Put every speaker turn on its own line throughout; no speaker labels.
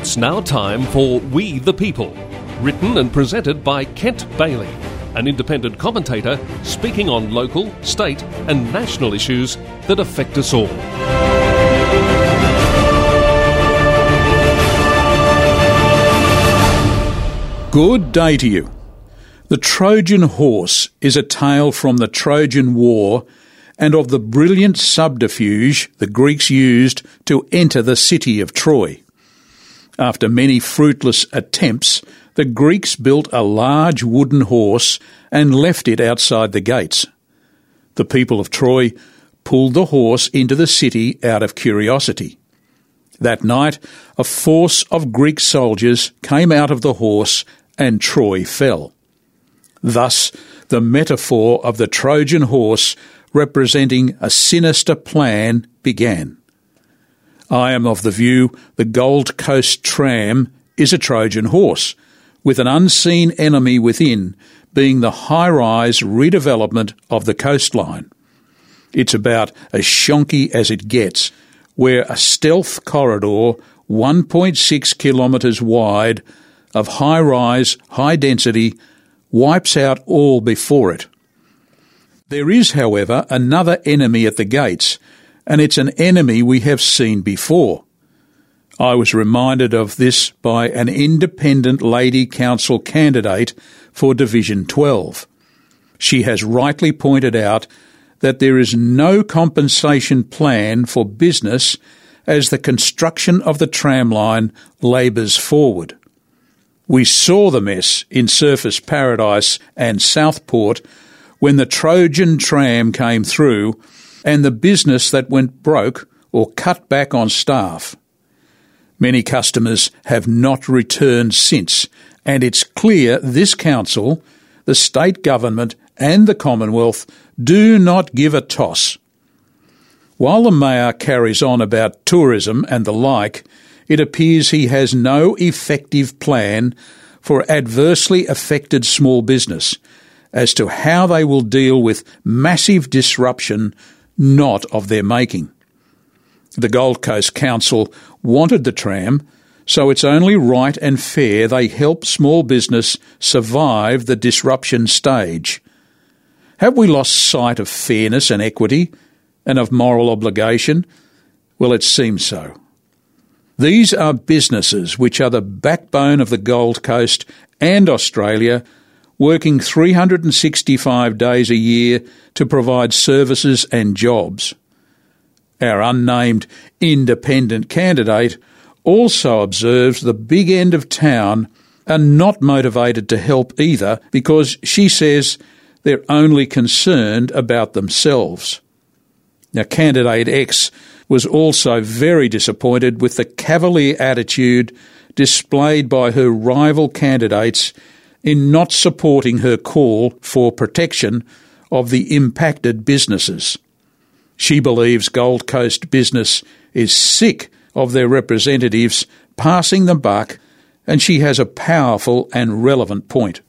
It's now time for We the People, written and presented by Kent Bailey, an independent commentator speaking on local, state and national issues that affect us all.
Good day to you. The Trojan horse is a tale from the Trojan War and of the brilliant subterfuge the Greeks used to enter the city of Troy. After many fruitless attempts, the Greeks built a large wooden horse and left it outside the gates. The people of Troy pulled the horse into the city out of curiosity. That night, a force of Greek soldiers came out of the horse and Troy fell. Thus, the metaphor of the Trojan horse representing a sinister plan began. I am of the view the Gold Coast tram is a Trojan horse, with an unseen enemy within being the high-rise redevelopment of the coastline. It's about as shonky as it gets, where a stealth corridor 1.6 kilometres wide of high-rise, high-density wipes out all before it. There is, however, another enemy at the gates, and it's an enemy we have seen before. I was reminded of this by an independent Lady Council candidate for Division 12. She has rightly pointed out that there is no compensation plan for business as the construction of the tramline labours forward. We saw the mess in Surfers Paradise and Southport when the Trojan tram came through and the business that went broke or cut back on staff. Many customers have not returned since, and it's clear this council, the state government and the Commonwealth do not give a toss. While the Mayor carries on about tourism and the like, it appears he has no effective plan for adversely affected small business as to how they will deal with massive disruption not of their making. The Gold Coast Council wanted the tram, so it's only right and fair they help small business survive the disruption stage. Have we lost sight of fairness and equity and of moral obligation? Well, it seems so. These are businesses which are the backbone of the Gold Coast and Australia, working 365 days a year to provide services and jobs. Our unnamed independent candidate also observes the big end of town are not motivated to help either because she says they're only concerned about themselves. Now, Candidate X was also very disappointed with the cavalier attitude displayed by her rival candidates in not supporting her call for protection of the impacted businesses. She believes Gold Coast business is sick of their representatives passing the buck, and she has a powerful and relevant point.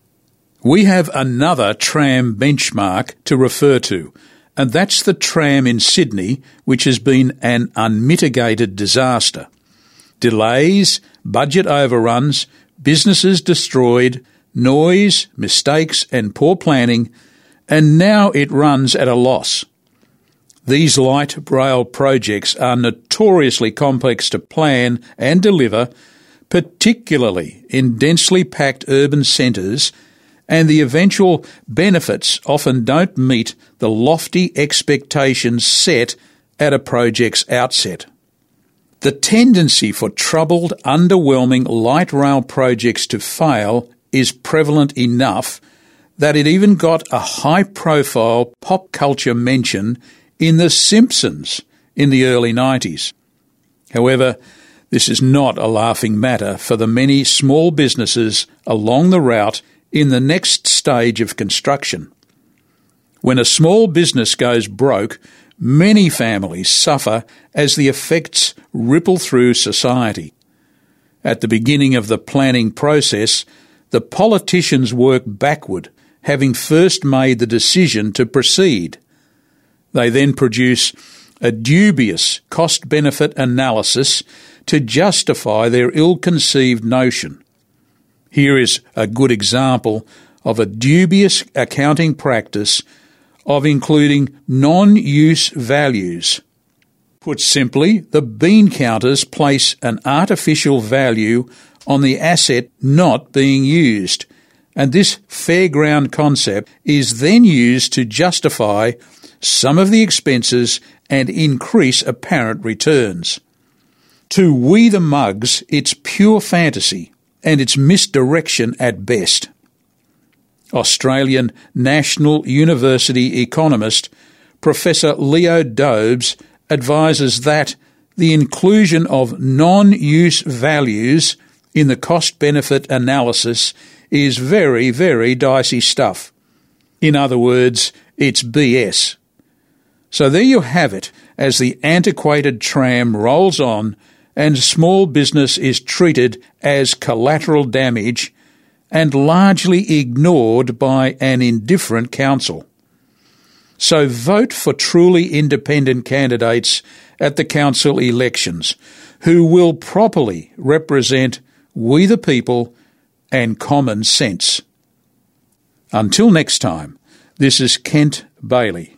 We have another tram benchmark to refer to, and that's the tram in Sydney, which has been an unmitigated disaster. Delays, budget overruns, businesses destroyed, noise, mistakes and poor planning, and now it runs at a loss. These light rail projects are notoriously complex to plan and deliver, particularly in densely packed urban centres, and the eventual benefits often don't meet the lofty expectations set at a project's outset. The tendency for troubled, underwhelming light rail projects to fail is prevalent enough that it even got a high-profile pop culture mention in The Simpsons in the early 90s. However, this is not a laughing matter for the many small businesses along the route in the next stage of construction. When a small business goes broke, many families suffer as the effects ripple through society. At the beginning of the planning process, the politicians work backward, having first made the decision to proceed. They then produce a dubious cost-benefit analysis to justify their ill-conceived notion. Here is a good example of a dubious accounting practice of including non-use values. Put simply, the bean counters place an artificial value on the asset not being used, and this fairground concept is then used to justify some of the expenses and increase apparent returns. To we the mugs, it's pure fantasy, and it's misdirection at best. Australian National University economist Professor Leo Dobes advises that the inclusion of non-use values in the cost-benefit analysis is very, very dicey stuff. In other words, it's BS. So there you have it, as the antiquated tram rolls on and small business is treated as collateral damage and largely ignored by an indifferent council. So vote for truly independent candidates at the council elections who will properly represent we the people and common sense. Until next time, this is Kent Bailey.